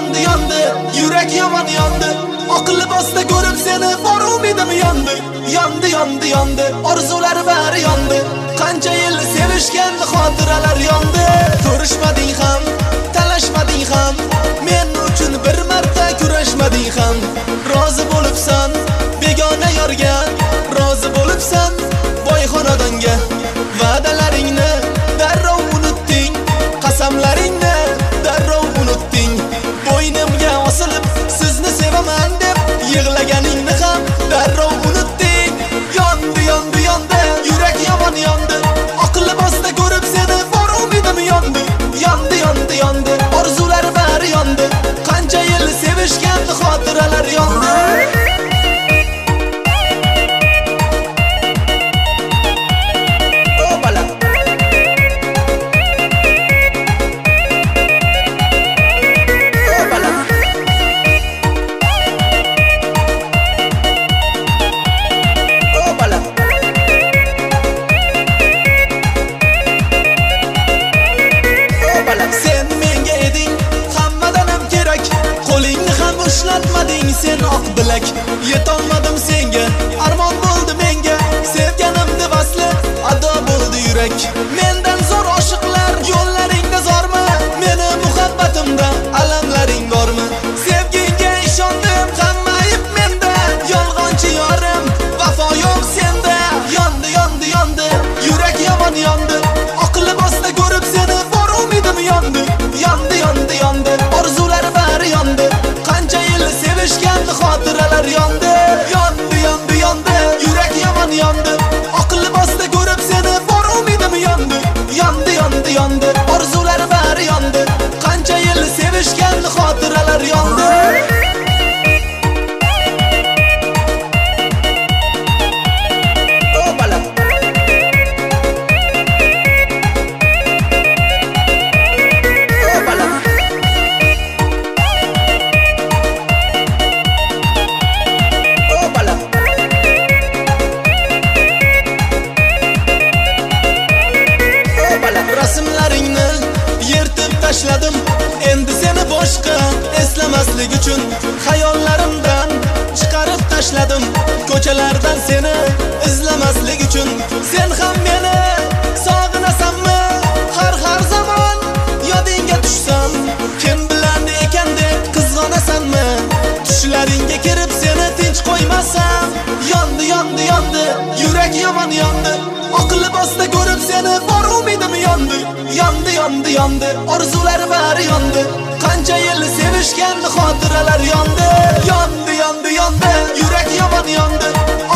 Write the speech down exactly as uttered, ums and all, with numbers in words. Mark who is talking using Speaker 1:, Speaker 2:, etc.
Speaker 1: yondi yondi, yurak yomon yondi. Oq libosda ko'rib seni bor umidim yondi. Yondi yondi yondi, orzulari bari yondi. Qancha yil sevishgan xotiralar yondi. Ko'rishmading ham, talashmading ham, men uchun bir marta kurashmading ham. Rozi bo'libsan begona yorga, rozi bo'libsan boy xonadonga. Va'dalaringni darrov unutding, qasamlaringni darrov unutding. Bo'ynimga osilib sizni sevaman deb yig'laganingni ham darrov unutding. Yondi yondi yondi, yurak yomon yondi. Oq libosda ko'rib seni bor umidim yondi. Yondi yondi yondi, orzulari bari yondi. Qancha yil sevishgan xotiralar yondi. Ishlatmading sen oq bilak, yetolmadim senga, armon bo'ldi menga. Sevganimni vasli ado bo'ldi yurak. Mendan zo'r oshiqlar yo'llaringda zormi? Meni muhabbatimda alamlaring bormi? Sevgingga ishondim, hamma ayb menda. Yolg'onchi yorim, vafo yo'q senda. Yondi yondi yondi, yurak yomon yondi. Oq libosda ko'rib seni bor umidim yondi. Yondi yondi yondi, orzulari bari yondi. Qancha yil sevishgan xotiralar yondi. Yondi yondi yondi, yurak yomon yondi. Oq libosda ko'rib seni bor umidim yondi. Yondi yondi yondi, orzulari bari yondi. Qancha yil sevishgan xotiralar yondi. Rasmlaringni yirtib tashladim, endi seni boshqa eslamaslik uchun xayollarimdan chiqarib tashladim. Ko'chalardan seni izlamaslik uchun. Sen ham meni sog'inasanmi? Har har zamon yodingga tushsam, kim bilan ekan deb qizg'onasanmi? Tushlaringga kirib seni tinch qo'ymasam. Yondi yondi yondi, yurak yomon yondi. Oq libosda ko'rib seni bor umidim yondi. Yondi yondi yondi, orzulari bari yondi. Qancha yil sevishgan xotiralar yondi. Yondi yondi yondi, yurak yomon yondi.